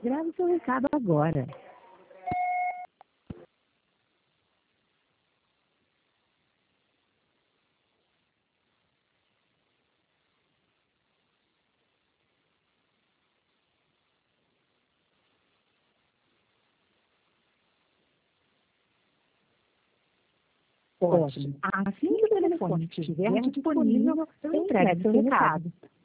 Grave seu recado agora. Ótimo. Assim que o telefone estiver disponível, eu entrego seu recado.